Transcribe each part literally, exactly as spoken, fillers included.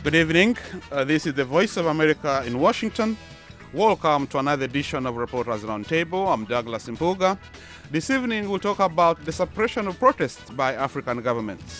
Good evening. Uh, this is the Voice of America in Washington. Welcome to another edition of Reporters Roundtable. I'm Douglas Mpuga. This evening we'll talk about the suppression of protests by African governments.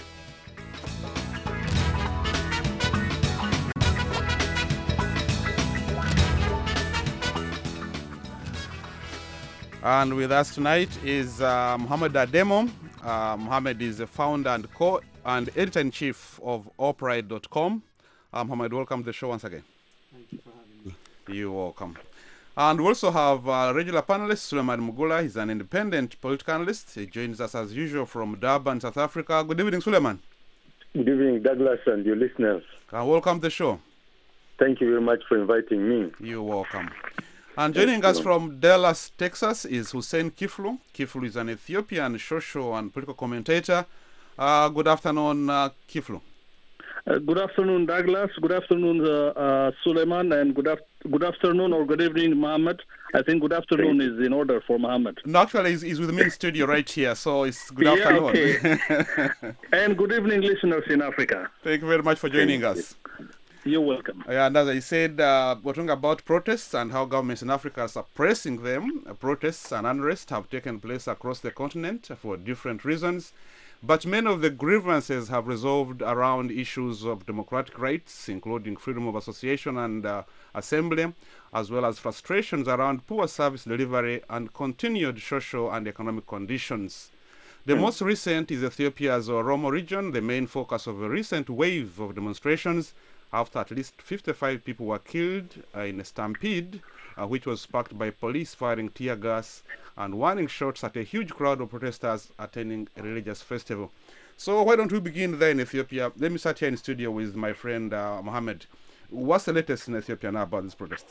And with us tonight is uh, Mohamed Ademo. Uh, Mohamed is the founder and co and editor-in-chief of Opride dot com. Uh, Mohamed, welcome to the show once again. Thank you for having me. You're welcome. And we also have a regular panelist, Suleiman Mugula. He's an independent political analyst. He joins us as usual from Durban, South Africa. Good evening, Suleiman. Good evening, Douglas and your listeners. Uh, welcome to the show. Thank you very much for inviting me. You're welcome. And joining us from Dallas, Texas is Hussein Kiflu. Kiflu is an Ethiopian social and political commentator. Uh, good afternoon, uh, Kiflu. Uh, good afternoon, Douglas. Good afternoon, uh, uh, Suleiman, and good, af- good afternoon or good evening, Mohammed. I think good afternoon is in order for Mohammed. No, actually, he's, he's with me in studio right here, so it's good yeah, afternoon. Okay. And good evening, listeners in Africa. Thank you very much for joining us. You're welcome. Yeah, and as I said, uh, we're talking about protests and how governments in Africa are suppressing them. Uh, protests and unrest have taken place across the continent for different reasons. But many of the grievances have resolved around issues of democratic rights, including freedom of association and uh, assembly, as well as frustrations around poor service delivery and continued social and economic conditions. The mm. most recent is Ethiopia's Oromo region, the main focus of a recent wave of demonstrations after at least fifty-five people were killed uh, in a stampede, uh, which was sparked by police firing tear gas and warning shots at a huge crowd of protesters attending a religious festival. So why don't we begin there in Ethiopia? Let me start here in the studio with my friend uh, Mohammed. What's the latest in Ethiopia now about this protest?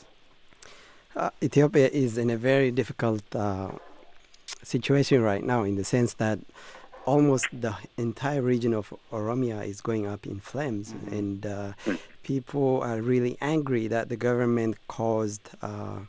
Uh, Ethiopia is in a very difficult uh, situation right now, in the sense that almost the entire region of Oromia is going up in flames, mm-hmm. and uh, people are really angry that the government caused uh,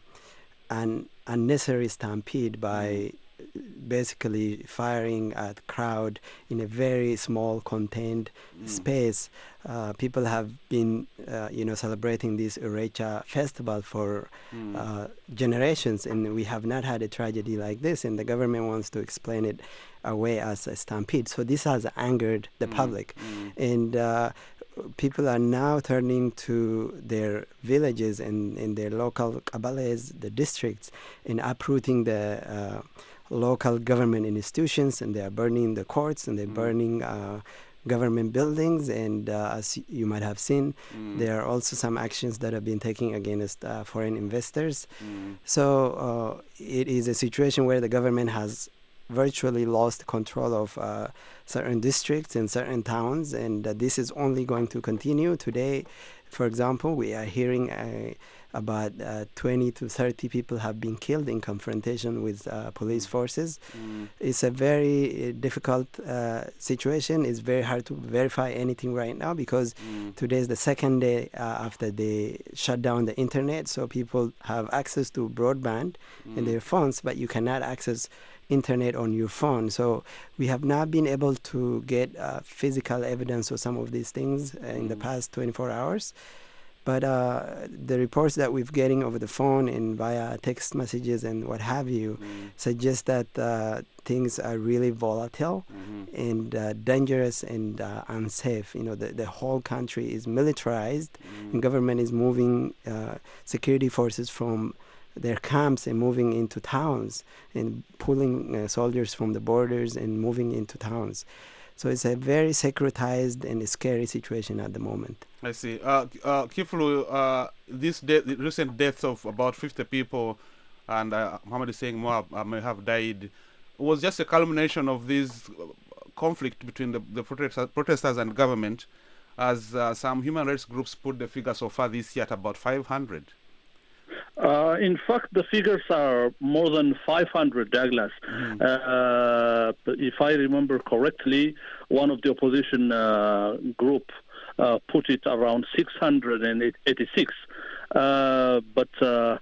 an unnecessary stampede by basically firing at crowd in a very small contained mm. space. Uh, people have been, uh, you know, celebrating this Urecha festival for mm. uh, generations, and we have not had a tragedy like this, and the government wants to explain it away as a stampede. So this has angered the mm. public, mm. and uh, people are now turning to their villages and in their local kabales, the districts, and uprooting the uh, local government institutions, and they are burning the courts, and they're mm. burning uh, government buildings, and uh, as you might have seen, mm. there are also some actions that have been taken against uh, foreign investors. Mm. So uh, it is a situation where the government has virtually lost control of uh, certain districts and certain towns, and uh, this is only going to continue. Today, for example, we are hearing uh, about uh, twenty to thirty people have been killed in confrontation with uh, police forces. Mm. It's a very uh, difficult uh, situation. It's very hard to verify anything right now, because mm. today is the second day uh, after they shut down the internet, so people have access to broadband mm. in their phones, but you cannot access internet on your phone. So we have not been able to get uh, physical evidence of some of these things uh, in mm. the past twenty-four hours. But uh, the reports that we're getting over the phone and via text messages and what have you mm. suggest that uh, things are really volatile mm-hmm. and uh, dangerous and uh, unsafe. You know, the, the whole country is militarized, mm. and government is moving uh, security forces from their camps and moving into towns, and pulling uh, soldiers from the borders and moving into towns. So it's a very securitized and a scary situation at the moment. I see. Uh, uh, Kiflu, uh, this de- the recent deaths of about fifty people, and uh, Mohammed is saying more uh, may have died, was just a culmination of this conflict between the, the protesters, protesters and government, as uh, some human rights groups put the figure so far this year at about five hundred. Uh, in fact, the figures are more than five hundred, Douglas. Mm. Uh, if I remember correctly, one of the opposition uh, group uh, put it around six hundred eighty-six. Uh, but uh,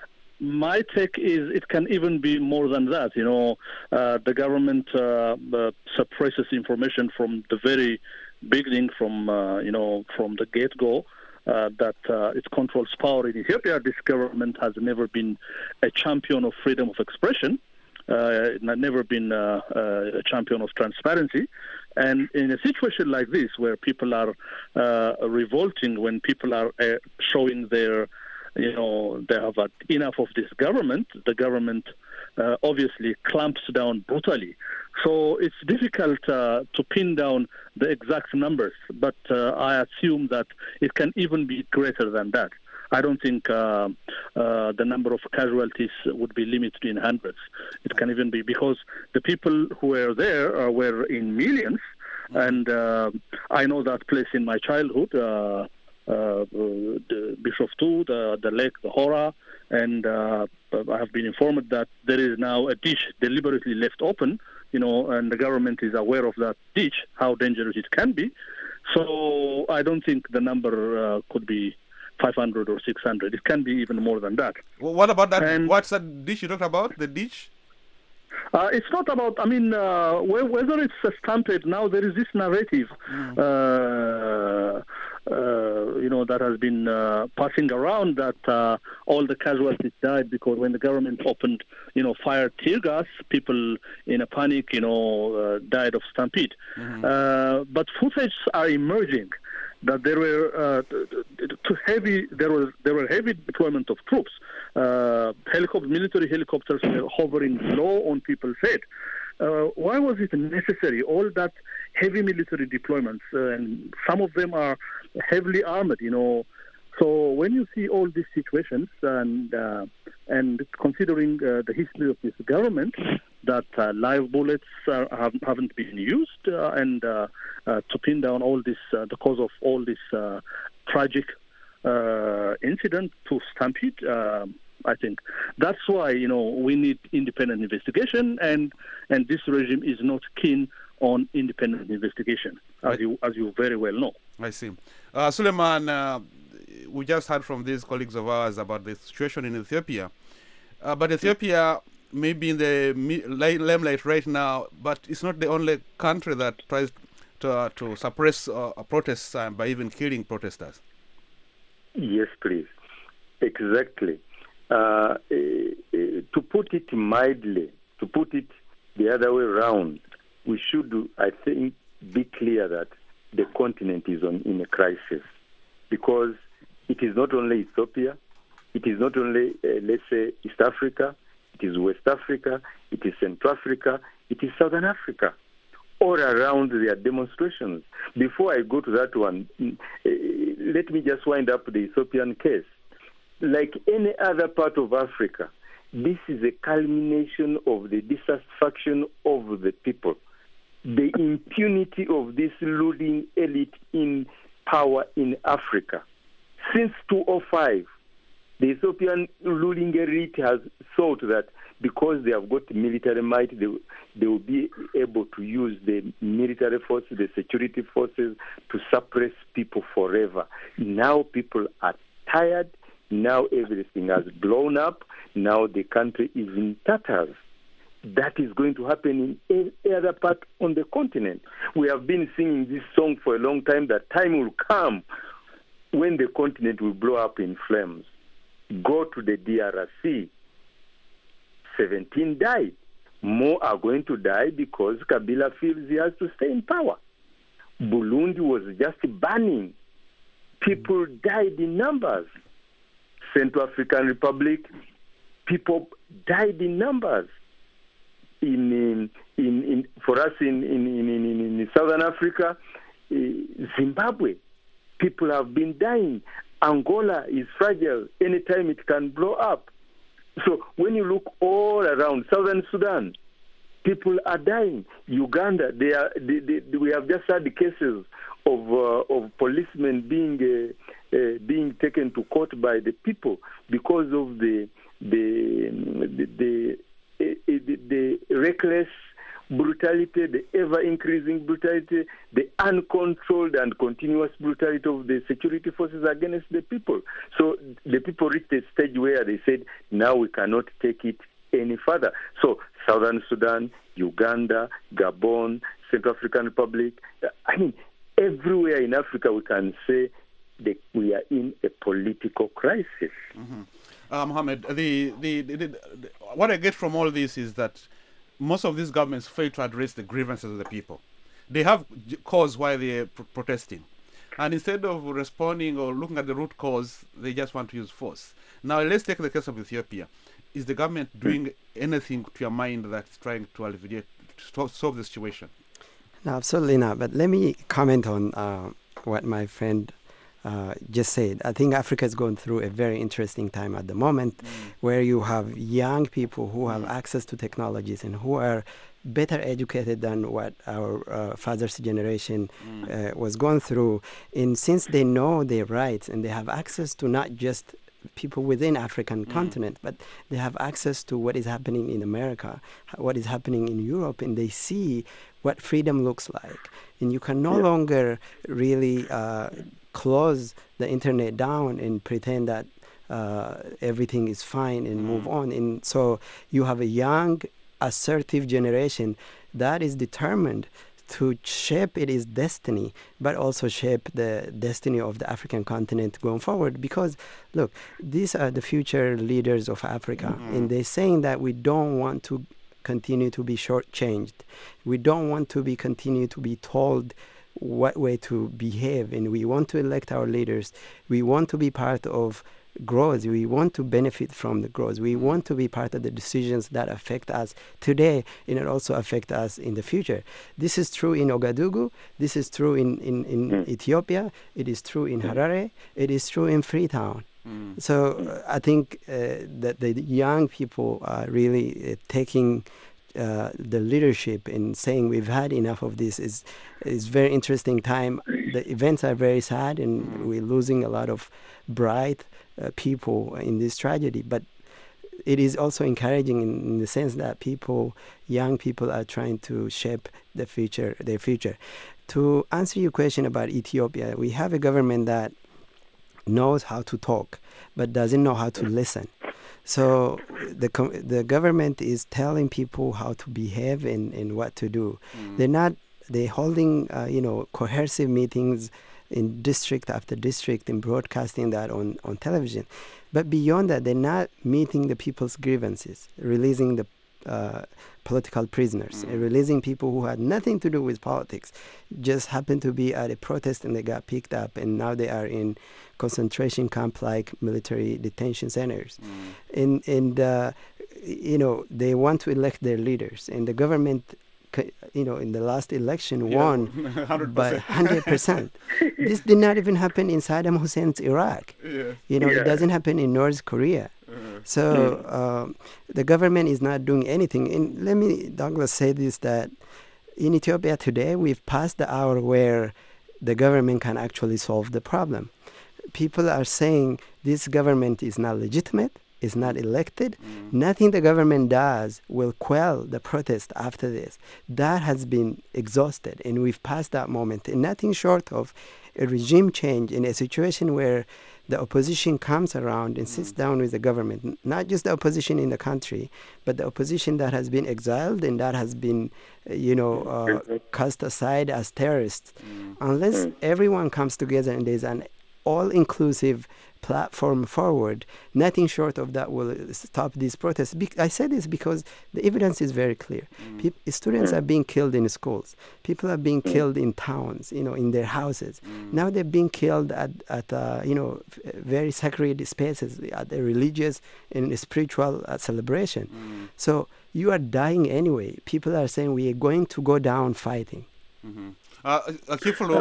my take is it can even be more than that. You know, uh, the government uh, uh, suppresses information from the very beginning from, uh, you know, from the get-go, uh, that uh, it controls power in Ethiopia. This government has never been a champion of freedom of expression, uh, never been uh, uh, a champion of transparency. And in a situation like this, where people are uh, revolting, when people are uh, showing their, you know, they have had enough of this government, the government uh, obviously clamps down brutally. So it's difficult uh, to pin down the exact numbers, but uh, I assume that it can even be greater than that. I don't think uh, uh, the number of casualties would be limited in hundreds. It can even be, because the people who were there uh, were in millions, and uh, I know that place in my childhood, uh, uh, the Bishop two, the, the lake, the Hora, and uh, I have been informed that there is now a ditch deliberately left open, you know, and the government is aware of that ditch, how dangerous it can be. So I don't think the number uh, could be five hundred or six hundred. It can be even more than that. Well, what about that? And What's that dish you talked about? The ditch? Uh, it's not about, I mean, uh, whether it's a stampede. Now there is this narrative, mm. uh, uh, you know, that has been uh, passing around that uh, all the casualties died because when the government opened, you know, fired tear gas, people in a panic, you know, uh, died of stampede. Mm-hmm. Uh, but footage are emerging that there were uh, too heavy. There was there were heavy deployment of troops. Uh, helicopter, military helicopters were hovering low on people's head. Uh, why was it necessary? All that heavy military deployments, uh, and some of them are heavily armored. You know, so when you see all these situations, and uh, and considering uh, the history of this government, that uh, live bullets uh, have, haven't been used, uh, and uh, uh, to pin down all this, uh, the cause of all this uh, tragic uh, incident to Stampede, uh, I think that's why, you know, we need independent investigation, and and this regime is not keen on independent investigation, as right. you as you very well know. I see. Uh, Suleiman, uh, we just heard from these colleagues of ours about the situation in Ethiopia, uh, but Ethiopia may be in the limelight right now, but it's not the only country that tries to uh, to suppress uh, protests uh, by even killing protesters. Yes, please. Exactly. Uh, uh, to put it mildly, to put it the other way around, we should, I think, be clear that the continent is on, in a crisis, because it is not only Ethiopia, it is not only, uh, let's say, East Africa, it is West Africa, it is Central Africa, it is Southern Africa. All around there are demonstrations. Before I go to that one, uh, let me just wind up the Ethiopian case. Like any other part of Africa, this is a culmination of the dissatisfaction of the people, the impunity of this ruling elite in power in Africa. Since two thousand five, the Ethiopian ruling elite has thought that because they have got military might, they, they will be able to use the military forces, the security forces, to suppress people forever. Now people are tired. Now everything has blown up. Now the country is in tatters. That is going to happen in every other part on the continent. We have been singing this song for a long time, that time will come when the continent will blow up in flames. Go to the D R C. seventeen died. More are going to die because Kabila feels he has to stay in power. Burundi was just burning. People died in numbers. Central African Republic, people died in numbers. In in, in, in for us in in, in, in, in Southern Africa, uh, Zimbabwe, people have been dying. Angola is fragile. Anytime it can blow up. So when you look all around, Southern Sudan, people are dying. Uganda, they are. They, they, we have just had the cases of uh, of policemen being uh, uh, being taken to court by the people because of the the the, the, uh, the, the reckless brutality, the ever-increasing brutality, the uncontrolled and continuous brutality of the security forces against the people. So the people reached a stage where they said, now we cannot take it any further. So Southern Sudan, Uganda, Gabon, Central African Republic, I mean, everywhere in Africa we can say that we are in a political crisis. Mm-hmm. uh, Mohammed, the, the, the, the, the, what I get from all this is that most of these governments fail to address the grievances of the people. They have cause why they're pr- protesting. And instead of responding or looking at the root cause, they just want to use force. Now, let's take the case of Ethiopia. Is the government doing anything to your mind that's trying to alleviate, to solve the situation? No, absolutely not. But let me comment on uh, what my friend uh, just said. I think Africa is going through a very interesting time at the moment, mm. where you have young people who have mm. access to technologies and who are better educated than what our uh, father's generation mm. uh, was going through. And since they know their rights and they have access to not just people within African mm. continent, but they have access to what is happening in America, what is happening in Europe, and they see what freedom looks like. And you can no yeah. longer really uh, close the internet down and pretend that uh, everything is fine and mm. move on. And so you have a young, assertive generation that is determined to shape its destiny, but also shape the destiny of the African continent going forward. Because, look, these are the future leaders of Africa, mm-hmm. and they're saying that we don't want to continue to be shortchanged. We don't want to be continue to be told what way to behave, and we want to elect our leaders. We want to be part of growth. We want to benefit from the growth. We want to be part of the decisions that affect us today, and it also affect us in the future. This is true in Ouagadougou. This is true in, in, in mm. Ethiopia. It is true in Harare. It is true in Freetown. Mm. So uh, I think uh, that the young people are really uh, taking uh, the leadership in saying we've had enough of this. Is is very interesting time. The events are very sad, and mm. we're losing a lot of bright Uh, people in this tragedy, but it is also encouraging in, in the sense that people, young people, are trying to shape the future, their future. To answer your question about Ethiopia, we have a government that knows how to talk, but doesn't know how to listen. So the com- the government is telling people how to behave and, and what to do. Mm. They're not. They're holding, uh, you know, coercive meetings in district after district and broadcasting that on, on television. But beyond that, they're not meeting the people's grievances, releasing the uh, political prisoners, mm. and releasing people who had nothing to do with politics, just happened to be at a protest and they got picked up, and now they are in concentration camp-like military detention centers. Mm. And, and uh, you know, they want to elect their leaders, and the government, you know, in the last election yeah, won one hundred percent. By one hundred percent. This did not even happen in Saddam Hussein's Iraq. Yeah. You know, yeah. It doesn't happen in North Korea. Uh-huh. So um, the government is not doing anything. And let me, Douglas, say this, that in Ethiopia today, we've passed the hour where the government can actually solve the problem. People are saying this government is not legitimate, is not elected. Mm. Nothing the government does will quell the protest after this. That has been exhausted, and we've passed that moment. And nothing short of a regime change in a situation where the opposition comes around and mm. sits down with the government, not just the opposition in the country, but the opposition that has been exiled and that has been, you know, uh, cast aside as terrorists. Mm. Unless everyone comes together and there's an all-inclusive platform forward, nothing short of that will stop these protests. Be- I say this because the evidence is very clear. Mm. Pe- students are being killed in schools. People are being killed in towns, you know, in their houses. Mm. Now they're being killed at, at uh, you know, very sacred spaces, at a religious and spiritual uh, celebration. Mm. So you are dying anyway. People are saying we are going to go down fighting. Mm-hmm. Uh, uh, Kifolo,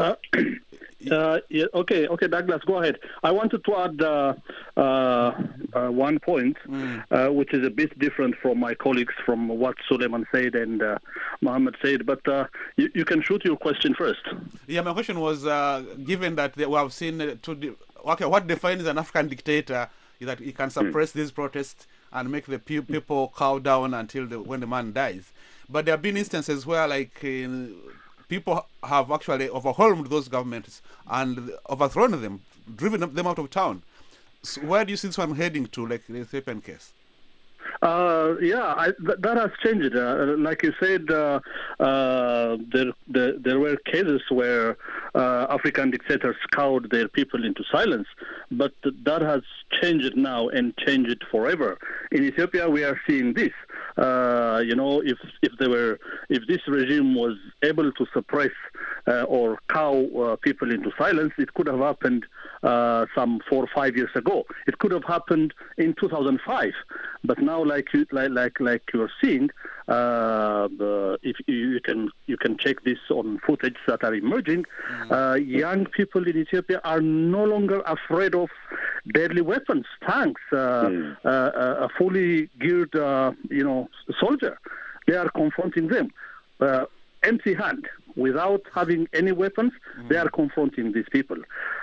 Uh, yeah, okay, okay, Douglas, go ahead. I wanted to add uh, uh, uh, one point, mm. uh, which is a bit different from my colleagues, from what Suleiman said and uh, Mohammed said, but uh, you, you can shoot your question first. Yeah, my question was, uh, given that we have seen, uh, to de- okay, what defines an African dictator is that he can suppress mm. these protests and make the pe- people cow down until the, when the man dies. But there have been instances where, like, in, people have actually overwhelmed those governments and overthrown them, driven them out of town. So where do you see this one heading to, like the Ethiopian case? Uh, yeah, I, th- that has changed. Uh, like you said, uh, uh, there, there there were cases where uh, African dictators cowed their people into silence. But that has changed now and changed forever. In Ethiopia, we are seeing this. Uh, you know, if if there were, if this regime was able to suppress uh, or cow uh, people into silence, it could have happened uh, some four or five years ago. It could have happened in two thousand five. But now, like you like like like you're seeing, uh, the, if you can you can check this on footage that are emerging, uh, young people in Ethiopia are no longer afraid of deadly weapons, tanks, uh, mm. uh, a fully geared, uh, you know, soldier. They are confronting them, uh, empty-hand, without having any weapons. Mm. They are confronting these people.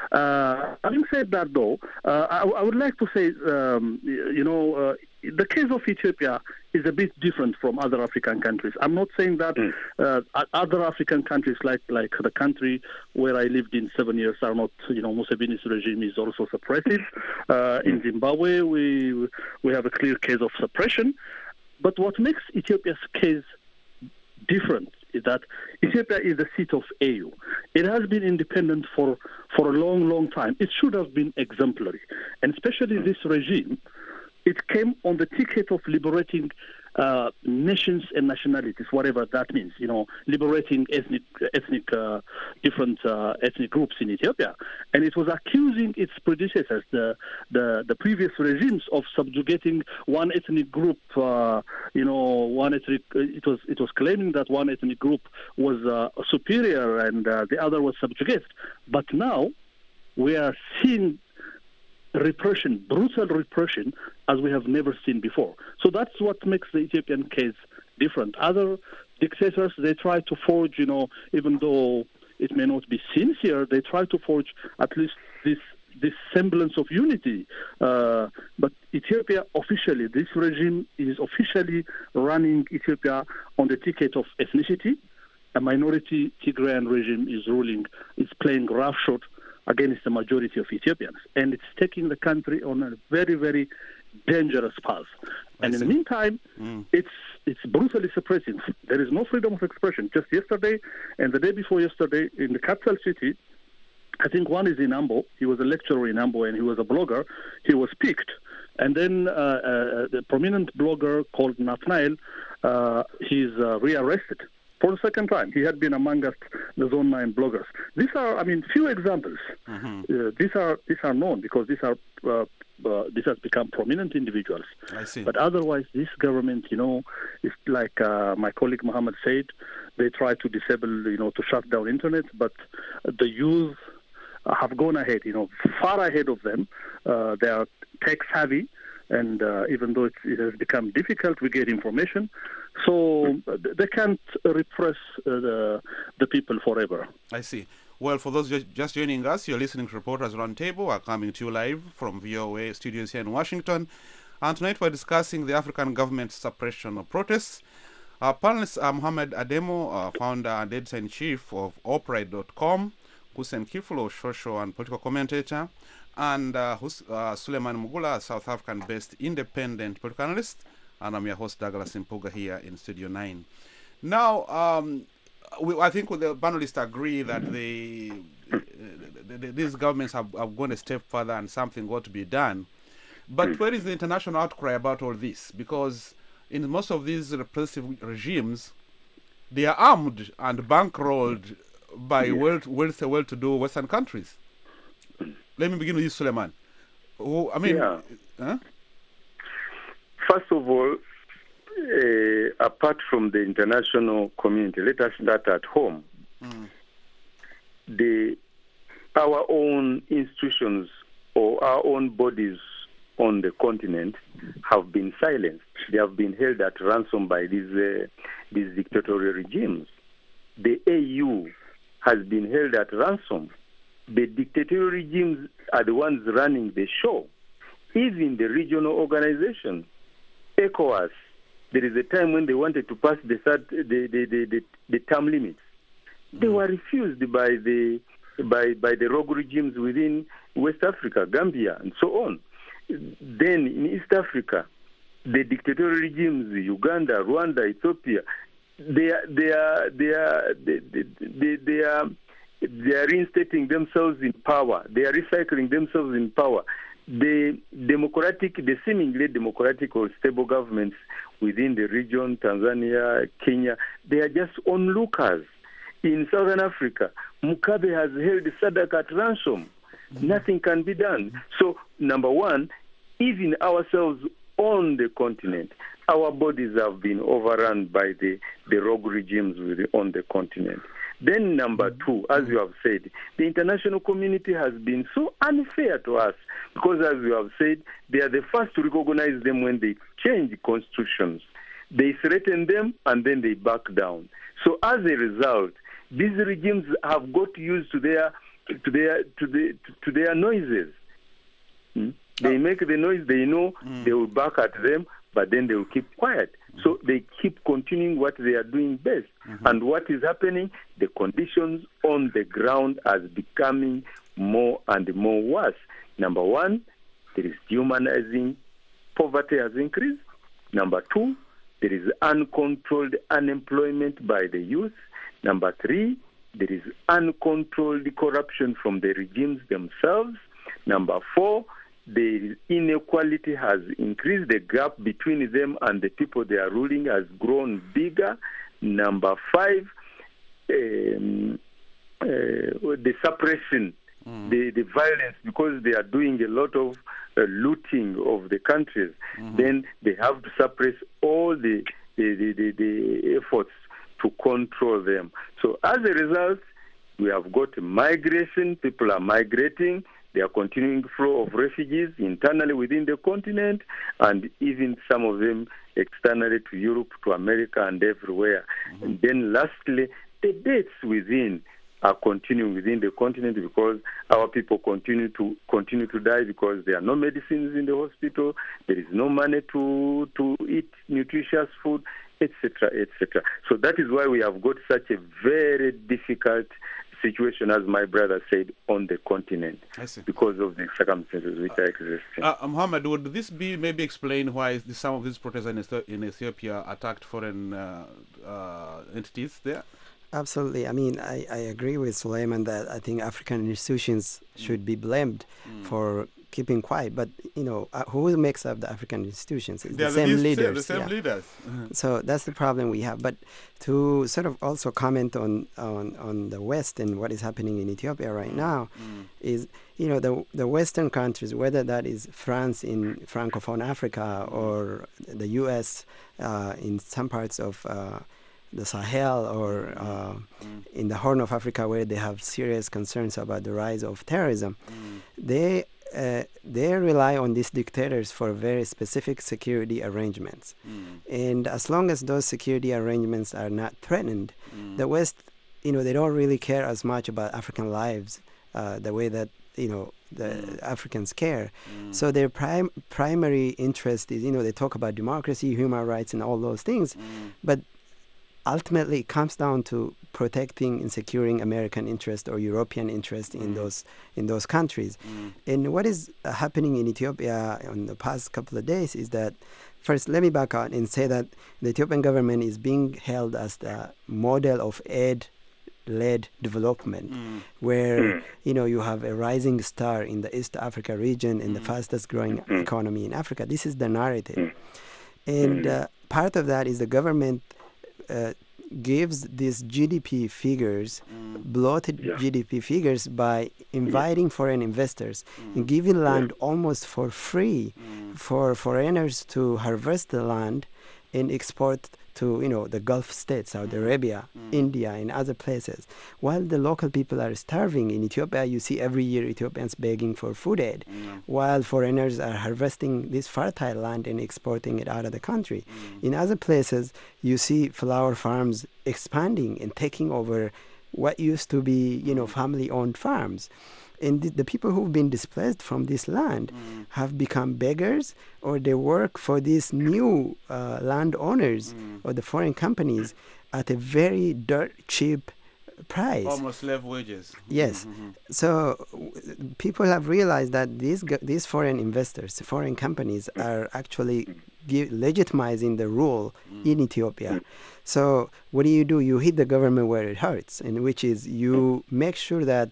Uh, having said that, though, uh, I, I would like to say, um, you know, uh, the case of Ethiopia is a bit different from other African countries. I'm not saying that mm. uh, other African countries, like like the country where I lived in seven years, are not, you know, Museveni's regime is also suppressive. Uh, in Zimbabwe, we we have a clear case of suppression. But what makes Ethiopia's case different is that Ethiopia is the seat of A U. It has been independent for, for a long, long time. It should have been exemplary. And especially this regime, it came on the ticket of liberating uh, nations and nationalities, whatever that means, you know, liberating ethnic, ethnic, uh, different uh, ethnic groups in Ethiopia. And it was accusing its predecessors, the the, the previous regimes, of subjugating one ethnic group. Uh, you know, one ethnic. It was it was claiming that one ethnic group was uh, superior and uh, the other was subjugated. But now we are seeing repression, brutal repression, as we have never seen before. So that's what makes the Ethiopian case different. Other dictators, they try to forge, you know, even though it may not be sincere, they try to forge at least this this semblance of unity. Uh, but Ethiopia officially, this regime is officially running Ethiopia on the ticket of ethnicity. A minority Tigrayan regime is ruling, is playing roughshod against the majority of Ethiopians. And it's taking the country on a very, very dangerous path. And in the meantime, mm. it's it's brutally suppressing. There is no freedom of expression. Just yesterday and the day before yesterday in the capital city, I think one is in Ambo. He was a lecturer in Ambo and he was a blogger. He was picked. And then uh, uh, the prominent blogger called Nathanael, uh, he's uh, rearrested for the second time. He had been among us, the Zone nine bloggers. These are, I mean, few examples. Mm-hmm. Uh, these are these are known because these are uh, uh, these have become prominent individuals. I see. But otherwise, this government, you know, is like uh, my colleague Mohammed said. They try to disable, you know, to shut down internet, but the youth have gone ahead, you know, far ahead of them. Uh, they are tech savvy. And uh, even though it, it has become difficult, we get information. So they can't repress uh, the, the people forever. I see. Well, for those just, just joining us, you're listening to Reporters Roundtable. We're coming to you live from V O A studios here in Washington. And tonight we're discussing the African government suppression of protests. Our panelists are Mohamed Ademo, uh, founder and editor-in-chief of Oprite dot com, Hussein Kifulo, social and political commentator, and uh, Hus- uh, Suleiman Mugula, a South African-based independent political analyst, and I'm your host, Douglas Impuga, here in Studio nine. Now, um, we, I think the panelists agree that the, the, the, these governments have, have gone a step further and something got to be done. But where is the international outcry about all this? Because in most of these repressive regimes, they are armed and bankrolled by yes. well, wealthy, well-to-do Western countries. Let me begin with you, Suleiman. Oh, I mean, yeah. huh? First of all, uh, apart from the international community, let us start at home. Mm. The our own institutions or our own bodies on the continent have been silenced. They have been held at ransom by these uh, these dictatorial regimes. The A U has been held at ransom. The dictatorial regimes are the ones running the show. Even the regional organizations, ECOWAS, there is a time when they wanted to pass the third, the, the, the, the, the term limits. They were refused by the by by the rogue regimes within West Africa, Gambia, and so on. Then in East Africa, the dictatorial regimes, Uganda, Rwanda, Ethiopia, they are they are they are they, they, they, they are They are reinstating themselves in power. They are recycling themselves in power. The democratic, the seemingly democratic or stable governments within the region, Tanzania, Kenya, they are just onlookers. In Southern Africa, Mugabe has held SADC at ransom. Mm-hmm. Nothing can be done. So, number one, even ourselves on the continent, our bodies have been overrun by the, the rogue regimes within, on the continent. Then number two, as you have said, the international community has been so unfair to us because, as you have said, they are the first to recognize them when they change constitutions. They threaten them and then they back down. So as a result, these regimes have got used to their to their to the to their noises. Hmm? They make the noise. They know mm. they will back at them, but then they will keep quiet. Mm. So they keep continuing what they are doing best. Mm-hmm. And what is happening? The conditions on the ground are becoming more and more worse. Number one, there is dehumanizing. Poverty has increased. Number two, there is uncontrolled unemployment by the youth. Number three, there is uncontrolled corruption from the regimes themselves. Number four, the inequality has increased. The gap between them and the people they are ruling has grown bigger. Number five, um, uh, the suppression, mm. the, the violence, because they are doing a lot of uh, looting of the countries. Mm-hmm. Then they have to suppress all the the, the, the the efforts to control them. So as a result, we have got migration. People are migrating. There are continuing flow of refugees internally within the continent, and even some of them externally to Europe, to America, and everywhere. Mm-hmm. And then lastly, the deaths within are continuing within the continent because our people continue to continue to die because there are no medicines in the hospital, there is no money to to eat nutritious food, et cetera, et cetera. So that is why we have got such a very difficult situation, as my brother said, on the continent because of the circumstances which uh, are existing. Uh, Muhammad, would this be maybe explain why the, some of these protests in, Ethi- in Ethiopia attacked foreign uh, uh, entities there? Absolutely. I mean, I, I agree with Suleiman that I think African institutions mm. should be blamed mm. for keeping quiet. But, you know, uh, who makes up the African institutions? It's They're the same the leaders. The same yeah. leaders. Uh-huh. So that's the problem we have. But to sort of also comment on, on, on the West and what is happening in Ethiopia right now mm. is, you know, the the Western countries, whether that is France in Francophone Africa or the U S uh, in some parts of uh, the Sahel or uh, mm. in the Horn of Africa where they have serious concerns about the rise of terrorism, mm. they uh, they rely on these dictators for very specific security arrangements. Mm. And as long as those security arrangements are not threatened, mm. the West, you know, they don't really care as much about African lives uh, the way that, you know, the mm. Africans care. Mm. So their prim- primary interest is, you know, they talk about democracy, human rights, and all those things, mm. but ultimately it comes down to protecting and securing American interest or European interest mm. in those in those countries. Mm. And what is uh, happening in Ethiopia in the past couple of days is that, first, let me back out and say that the Ethiopian government is being held as the model of aid-led development, mm. where mm. you know you have a rising star in the East Africa region and mm. the fastest growing mm. economy in Africa. This is the narrative, mm. and uh, part of that is the government Uh, gives these G D P figures, mm. bloated yeah. G D P figures, by inviting yeah. foreign investors mm. and giving land yeah. almost for free mm. for foreigners to harvest the land and export to, you know, the Gulf states, Saudi mm. Arabia, mm. India, and other places. While the local people are starving in Ethiopia, you see every year Ethiopians begging for food aid, mm. while foreigners are harvesting this fertile land and exporting it out of the country. Mm. In other places, you see flower farms expanding and taking over what used to be, you know, family-owned farms. And the, the people who've been displaced from this land mm. have become beggars, or they work for these new uh, landowners mm. or the foreign companies at a very dirt cheap price. Almost slave wages. Yes. Mm-hmm. So w- people have realized that these g- these foreign investors, foreign companies, are actually give, legitimizing the rule in Ethiopia. So what do you do? You hit the government where it hurts, and which is you make sure that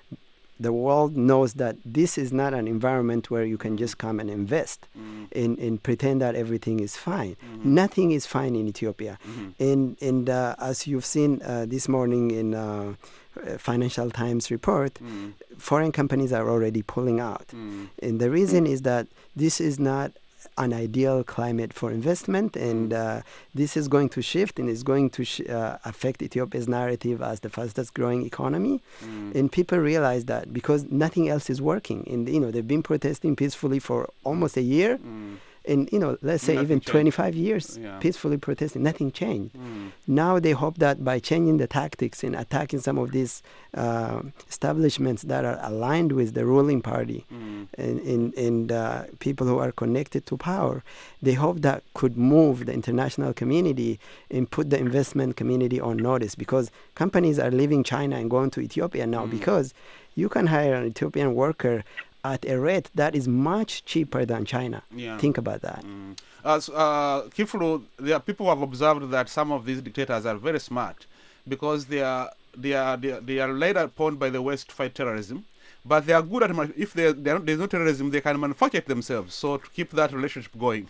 the world knows that this is not an environment where you can just come and invest Mm. and, and pretend that everything is fine. Mm-hmm. Nothing is fine in Ethiopia. Mm-hmm. And, and uh, as you've seen uh, this morning in uh, uh, Financial Times report, Mm. foreign companies are already pulling out. Mm. And the reason is that this is not an ideal climate for investment, and uh, this is going to shift and is going to sh- uh, affect Ethiopia's narrative as the fastest growing economy. Mm. And people realize that because nothing else is working. And, you know, they've been protesting peacefully for almost a year. Mm. And, you know, let's say Nothing even changed. twenty-five years Yeah. peacefully protesting, nothing changed. Mm. Now they hope that by changing the tactics and attacking some of these uh, establishments that are aligned with the ruling party Mm. and, and, and uh, people who are connected to power, they hope that could move the international community and put the investment community on notice, because companies are leaving China and going to Ethiopia now Mm. because you can hire an Ethiopian worker at a rate that is much cheaper than China. Yeah. Think about that. Mm. As uh, Kiflu, there are people who have observed that some of these dictators are very smart because they are they are they are, they are laid upon by the West to fight terrorism, but they are good at ma- if they, they are, there's no terrorism, they can manufacture it themselves. So to keep that relationship going.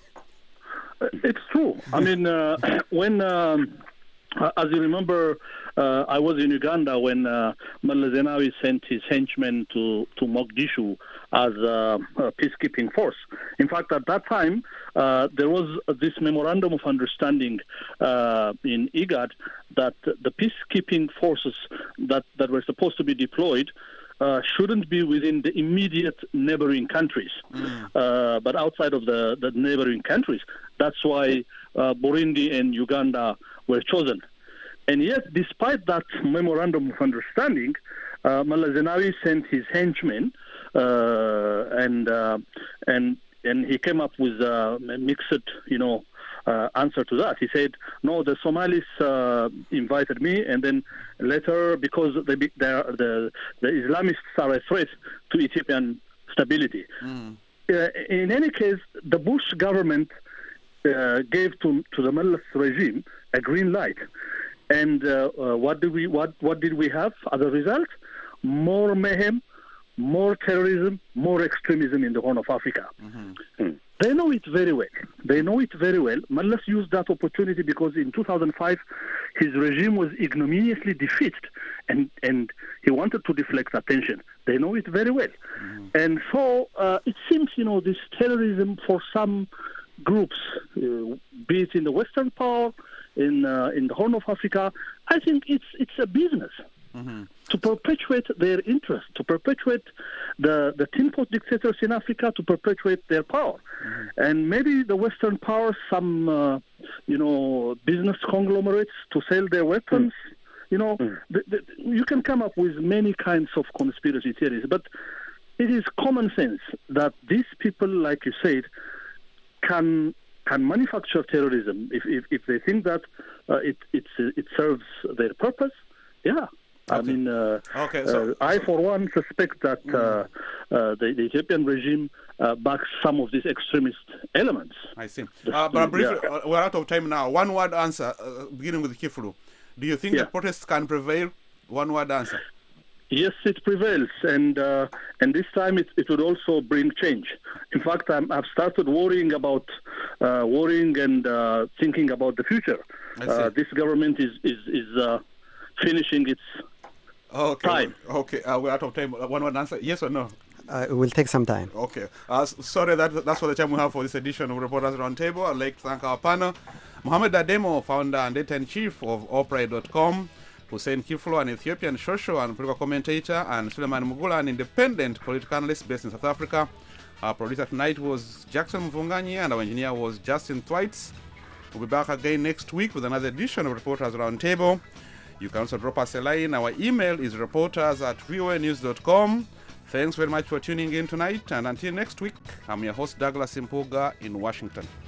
Uh, It's true. I mean, uh, when, um, uh, as you remember, uh, I was in Uganda when uh, Malla Zenawi sent his henchmen to, to Mogadishu as a, a peacekeeping force. In fact, at that time, uh, there was this memorandum of understanding uh, in IGAD that the peacekeeping forces that, that were supposed to be deployed Uh, shouldn't be within the immediate neighboring countries, Mm. uh, but outside of the, the neighboring countries. That's why uh, Burundi and Uganda were chosen. And yet, despite that memorandum of understanding, uh, Malla Zenawi sent his henchmen, uh, and uh, and and he came up with uh, a mixed, you know, uh, answer to that. He said, no, the Somalis uh, invited me, and then later, because they, be- they are, the, the Islamists are a threat to Ethiopian stability. Mm. Uh, in any case, the Bush government uh, gave to, to the Mallas regime a green light. And uh, uh, what, do we, what, what did we have as a result? More mayhem, more terrorism, more extremism in the Horn of Africa. Mm-hmm. They know it very well. They know it very well. Mallas used that opportunity because in two thousand five, his regime was ignominiously defeated, and, and he wanted to deflect attention. They know it very well. Mm-hmm. And so uh, it seems, you know, this terrorism for some groups, uh, be it in the Western power, in uh, in the Horn of Africa, I think it's it's a business. Mm-hmm. To perpetuate their interest, to perpetuate the, the tin pot dictators in Africa, to perpetuate their power. Mm-hmm. And maybe the Western powers, some, uh, you know, business conglomerates to sell their weapons. Mm. You know, mm. the, the, you can come up with many kinds of conspiracy theories, but it is common sense that these people, like you said, can can manufacture terrorism if, if, if they think that uh, it, it's, uh, it serves their purpose. Yeah. I Okay. mean, uh, Okay, so, uh, I, for one, suspect that uh, uh, the, the Ethiopian regime uh, backs some of these extremist elements. I see. The- Uh, but briefly, yeah. uh, we're out of time now. One word answer, uh, beginning with Kiflu. Do you think Yeah. the protests can prevail? One word answer. Yes, it prevails, and uh, and this time it, it would also bring change. In fact, I'm, I've started worrying about uh, worrying and uh, thinking about the future. I Uh, see. this government is is is uh, finishing its Okay. Time. Okay, uh, we're out of time. Uh, One word answer, yes or no? Uh, it will take some time. Okay. Uh, s- sorry, that that's all the time we have for this edition of Reporters Roundtable. I'd like to thank our panel, Mohamed Ademo, founder and editor-in-chief of Opera dot com, Hussein Kiflu, an Ethiopian social and political commentator, and Suleiman Mugula, an independent political analyst based in South Africa. Our producer tonight was Jackson Mvunganyi, and our engineer was Justin Thwaites. We'll be back again next week with another edition of Reporters Roundtable. You can also drop us a line. Our email is reporters at v o a news dot com. Thanks very much for tuning in tonight, and until next week, I'm your host Douglas Impuga in Washington.